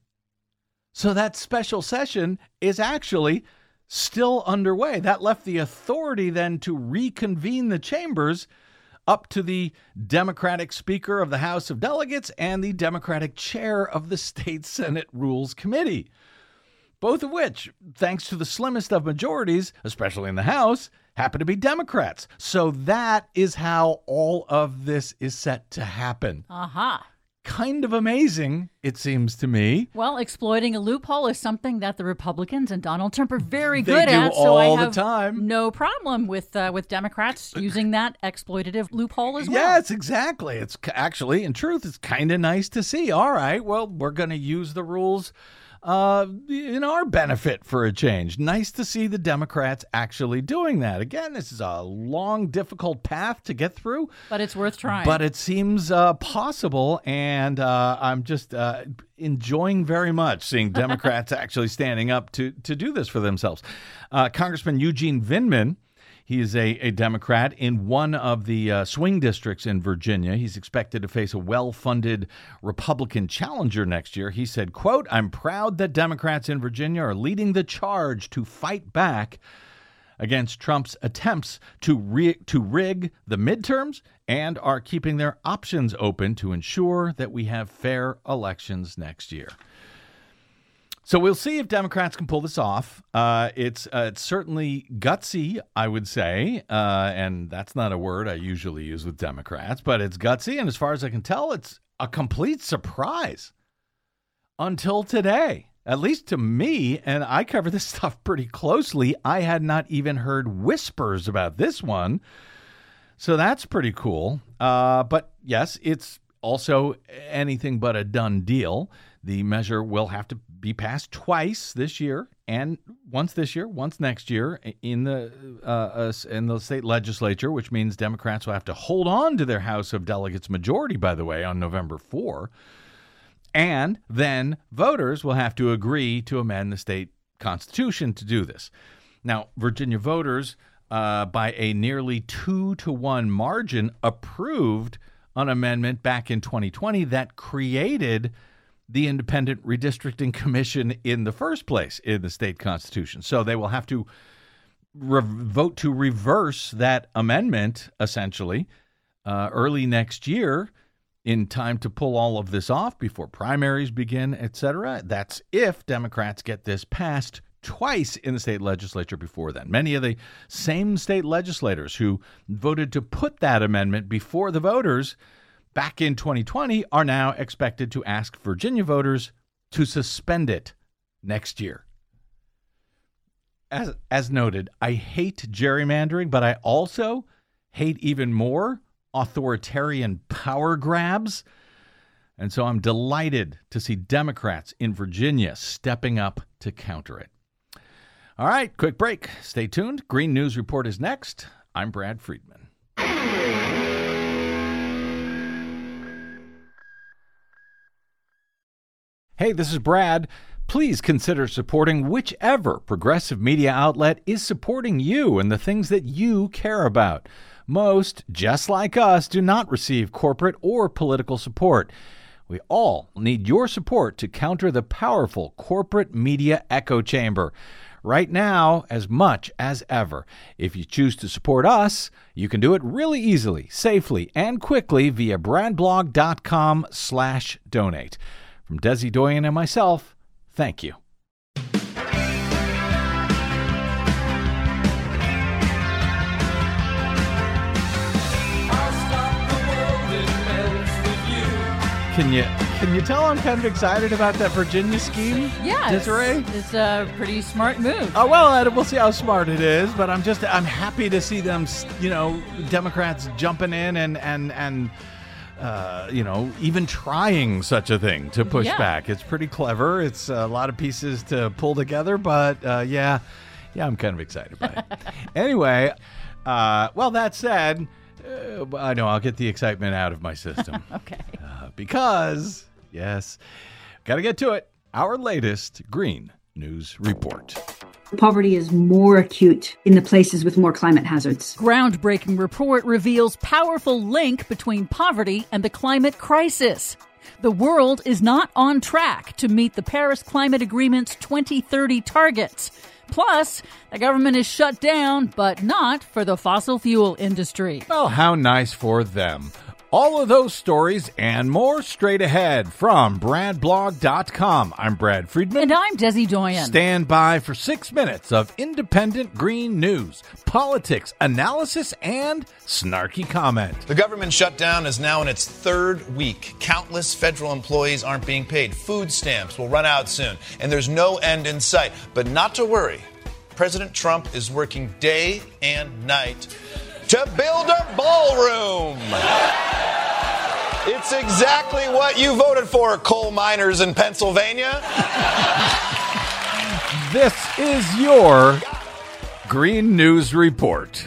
So that special session is actually still underway. That left the authority then to reconvene the chambers up to the Democratic Speaker of the House of Delegates and the Democratic Chair of the State Senate Rules Committee. Both of which, thanks to the slimmest of majorities, especially in the House, happen to be Democrats. So that is how all of this is set to happen. Aha. Uh-huh. Kind of amazing, it seems to me. Well, exploiting a loophole is something that the Republicans and Donald Trump are very they good do at. all So I the have time. no problem with uh, with Democrats using that exploitative loophole as well. Yes, exactly. It's actually, in truth, it's kind of nice to see. All right, well, we're going to use the rules uh, in our benefit for a change. Nice to see the Democrats actually doing that. Again, this is a long, difficult path to get through. But it's worth trying. But it seems uh, possible, and uh, I'm just uh, enjoying very much seeing Democrats actually standing up to, to do this for themselves. Uh, Congressman Eugene Vindman, he is a, a Democrat in one of the uh, swing districts in Virginia. He's expected to face a well-funded Republican challenger next year. He said, quote, "I'm proud that Democrats in Virginia are leading the charge to fight back against Trump's attempts to re- to rig the midterms and are keeping their options open to ensure that we have fair elections next year." So we'll see if Democrats can pull this off. Uh, it's uh, it's certainly gutsy, I would say, uh, and that's not a word I usually use with Democrats, but it's gutsy, and as far as I can tell, it's a complete surprise until today. At least to me, and I cover this stuff pretty closely, I had not even heard whispers about this one. So that's pretty cool. Uh, but yes, it's also anything but a done deal. The measure will have to be passed twice this year, and once this year, once next year in the uh, in the state legislature, which means Democrats will have to hold on to their House of Delegates majority, by the way, on November fourth. And then voters will have to agree to amend the state constitution to do this. Now, Virginia voters, uh, by a nearly two to one margin, approved an amendment back in twenty twenty that created the Independent Redistricting Commission in the first place in the state constitution. So they will have to re- vote to reverse that amendment, essentially, uh, early next year, in time to pull all of this off before primaries begin, et cetera. That's if Democrats get this passed twice in the state legislature before then. Many of the same state legislators who voted to put that amendment before the voters back in twenty twenty are now expected to ask Virginia voters to suspend it next year. As, as noted, I hate gerrymandering, but I also hate even more authoritarian power grabs. And so I'm delighted to see Democrats in Virginia stepping up to counter it. All right, quick break. Stay tuned. Green News Report is next. I'm Brad Friedman. Hey, this is Brad. Please consider supporting whichever progressive media outlet is supporting you and the things that you care about. Most, just like us, do not receive corporate or political support. We all need your support to counter the powerful corporate media echo chamber. Right now, as much as ever. If you choose to support us, you can do it really easily, safely, and quickly via bradblog.com slash donate. From Desi Doyen and myself, thank you. I'll stop the world. Can you can you tell I'm kind of excited about that Virginia scheme? Yeah, it's, Desiree? it's a pretty smart move. Oh, well, Ed, we'll see how smart it is, but I'm just I'm happy to see them, you know, Democrats jumping in and and and uh, you know, even trying such a thing to push Yeah. back. It's pretty clever. It's a lot of pieces to pull together, but uh, yeah, yeah, I'm kind of excited by it. Anyway, uh, well, that said, uh, I know I'll get the excitement out of my system. Okay. Uh, because, yes, got to get to it. Our latest Green News Report. Poverty is more acute in the places with more climate hazards. Groundbreaking report reveals powerful link between poverty and the climate crisis. The world is not on track to meet the Paris Climate Agreement's twenty thirty targets. Plus, the government is shut down, but not for the fossil fuel industry. Well, how nice for them. All of those stories and more straight ahead from brad blog dot com. I'm Brad Friedman. And I'm Desi Doyen. Stand by for six minutes of independent green news, politics, analysis, and snarky comment. The government shutdown is now in its third week. Countless federal employees aren't being paid. Food stamps will run out soon, and there's no end in sight. But not to worry. President Trump is working day and night to build a ballroom. It's exactly what you voted for, coal miners in Pennsylvania. This is your Green News Report.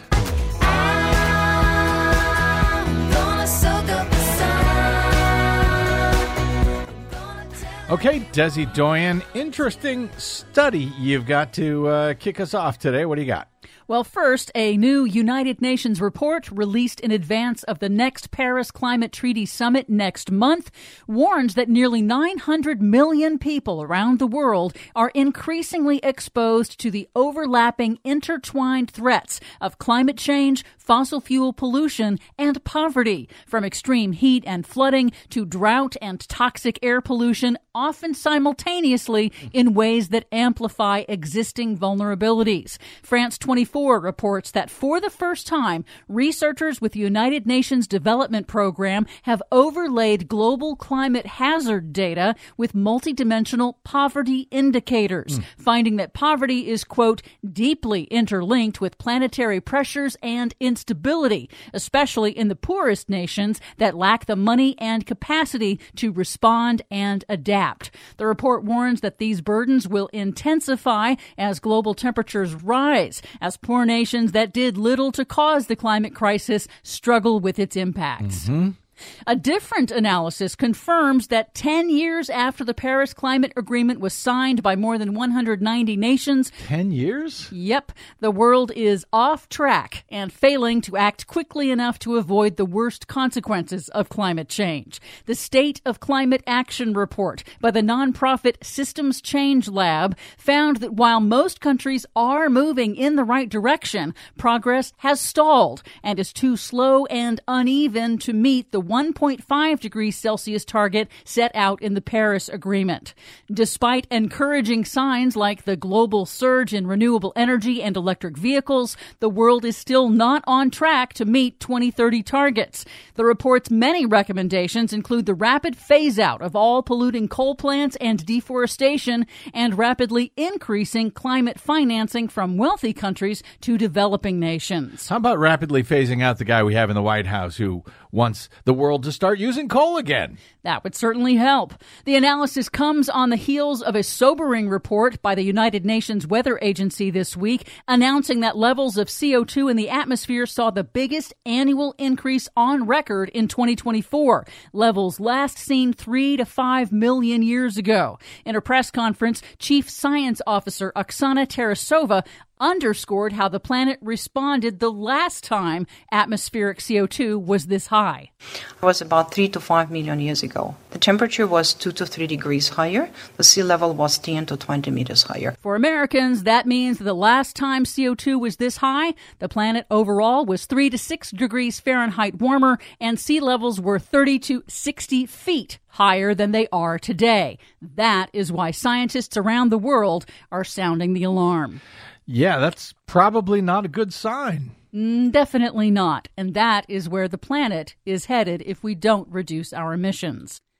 Okay, Desi Doyen, interesting study you've got to uh, kick us off today. What do you got? Well, first, a new United Nations report released in advance of the next Paris Climate Treaty Summit next month warns that nearly nine hundred million people around the world are increasingly exposed to the overlapping, intertwined threats of climate change, fossil fuel pollution, and poverty, from extreme heat and flooding to drought and toxic air pollution, often simultaneously in ways that amplify existing vulnerabilities. France twenty-four reports that for the first time, researchers with the United Nations Development Program have overlaid global climate hazard data with multidimensional poverty indicators, mm. finding that poverty is, quote, deeply interlinked with planetary pressures and instability, especially in the poorest nations that lack the money and capacity to respond and adapt. The report warns that these burdens will intensify as global temperatures rise, as poor nations that did little to cause the climate crisis struggle with its impacts. Mm-hmm. A different analysis confirms that ten years after the Paris Climate Agreement was signed by more than one hundred ninety nations, ten years? Yep, the world is off track and failing to act quickly enough to avoid the worst consequences of climate change. The State of Climate Action Report by the nonprofit Systems Change Lab found that while most countries are moving in the right direction, progress has stalled and is too slow and uneven to meet the one point five degrees Celsius target set out in the Paris Agreement. Despite encouraging signs like the global surge in renewable energy and electric vehicles, the world is still not on track to meet twenty thirty targets. The report's many recommendations include the rapid phase-out of all polluting coal plants and deforestation, and rapidly increasing climate financing from wealthy countries to developing nations. How about rapidly phasing out the guy we have in the White House who wants the world to start using coal again? That would certainly help. The analysis comes on the heels of a sobering report by the United Nations Weather Agency this week, announcing that levels of C O two in the atmosphere saw the biggest annual increase on record in twenty twenty-four, levels last seen three to five million years ago. In a press conference, Chief Science Officer Oksana Tarasova underscored how the planet responded the last time atmospheric C O two was this high. It was about three to five million years ago. The temperature was two to three degrees higher. The sea level was ten to twenty meters higher. For Americans, that means the last time C O two was this high, the planet overall was three to six degrees Fahrenheit warmer, and sea levels were thirty to sixty feet higher than they are today. That is why scientists around the world are sounding the alarm. Yeah, that's probably not a good sign. Mm, definitely not. And that is where the planet is headed if we don't reduce our emissions.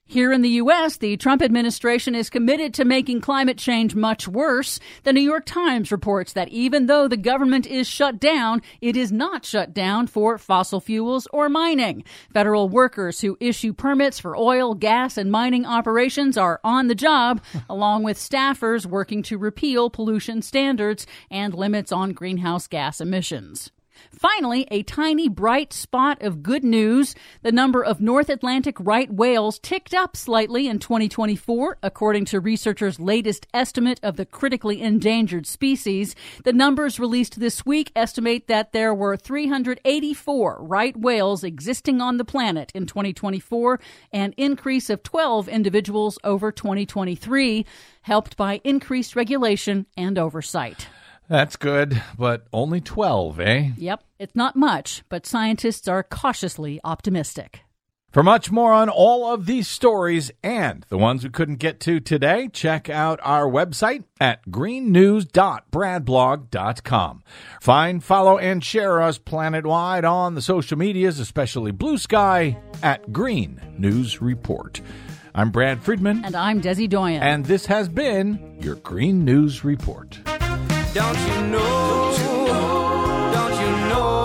Here in the U S, the Trump administration is committed to making climate change much worse. The New York Times reports that even though the government is shut down, it is not shut down for fossil fuels or mining. Federal workers who issue permits for oil, gas, and mining operations are on the job, along with staffers working to repeal pollution standards and limits on greenhouse gas emissions. Finally, a tiny bright spot of good news. The number of North Atlantic right whales ticked up slightly in twenty twenty-four, according to researchers' latest estimate of the critically endangered species. The numbers released this week estimate that there were three hundred eighty-four right whales existing on the planet in twenty twenty-four, an increase of twelve individuals over twenty twenty-three, helped by increased regulation and oversight. That's good, but only twelve, eh? Yep, it's not much, but scientists are cautiously optimistic. For much more on all of these stories and the ones we couldn't get to today, check out our website at green news dot brad blog dot com. Find, follow, and share us planet-wide on the social medias, especially Blue Sky, at Green News Report. I'm Brad Friedman. And I'm Desi Doyen. And this has been your Green News Report. Don't you know, don't you know, don't you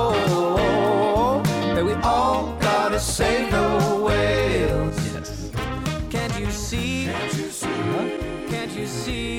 know that we all gotta save the whales? Yes. Can't you see, can't you see, can't you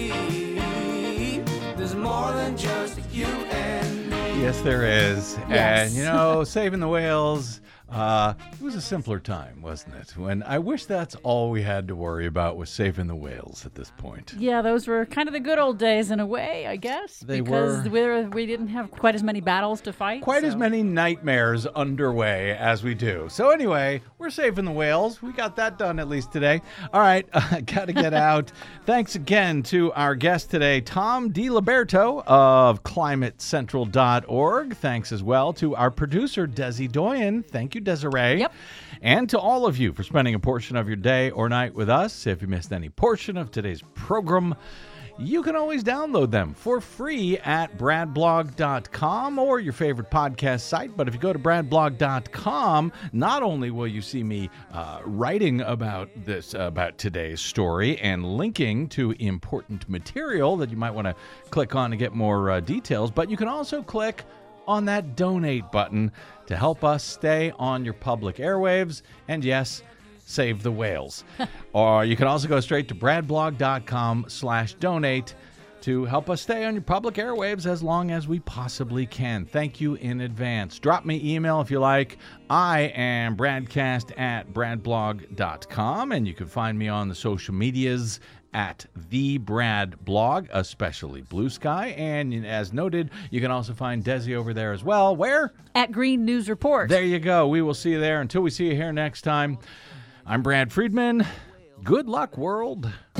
see, there's more than just you and me. Yes, there is. Yes. And, you know, saving the whales, uh, it was a simpler time, wasn't it? When I wish that's all we had to worry about was saving the whales at this point. Yeah, those were kind of the good old days in a way, I guess. They because were. we were, we didn't have quite as many battles to fight. Quite so. as many nightmares underway as we do. So anyway, we're saving the whales. We got that done at least today. All right, uh, got to get out. Thanks again to our guest today, Tom DiLiberto of climate central dot org. Thanks as well to our producer, Desi Doyen. Thank you, Desiree. Yep. And to all of you for spending a portion of your day or night with us. If you missed any portion of today's program, you can always download them for free at brad blog dot com or your favorite podcast site. But if you go to brad blog dot com, not only will you see me uh, writing about this, about today's story and linking to important material that you might want to click on to get more uh, details, but you can also click on that donate button to help us stay on your public airwaves. And yes, save the whales. Or you can also go straight to brad blog dot com slash donate to help us stay on your public airwaves as long as we possibly can. Thank you in advance. Drop me email if you like. I am bradcast at brad blog dot com, and you can find me on the social medias at the Brad Blog, especially Blue Sky. And as noted, you can also find Desi over there as well. Where? At Green News Report. There you go. We will see you there. Until we see you here next time, I'm Brad Friedman. Good luck, world.